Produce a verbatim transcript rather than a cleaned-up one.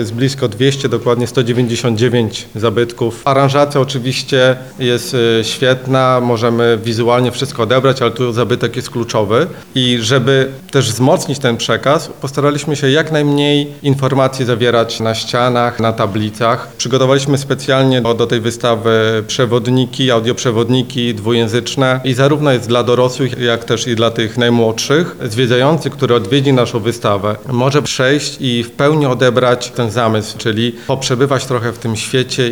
Jest blisko dwieście, dokładnie sto dziewięćdziesiąt dziewięć zabytków. Aranżacja oczywiście jest świetna, możemy wizualnie wszystko odebrać, ale tu zabytek jest kluczowy. I żeby też wzmocnić ten przekaz, postaraliśmy się jak najmniej informacji zawierać na ścianach, na tablicach. Przygotowaliśmy specjalnie do, do tej wystawy przewodniki, audioprzewodniki dwujęzyczne i zarówno jest dla dorosłych, jak też i dla tych najmłodszych. Zwiedzający, który odwiedzi naszą wystawę, może przejść i w pełni odebrać ten zamysł, czyli poprzebywać trochę w tym świecie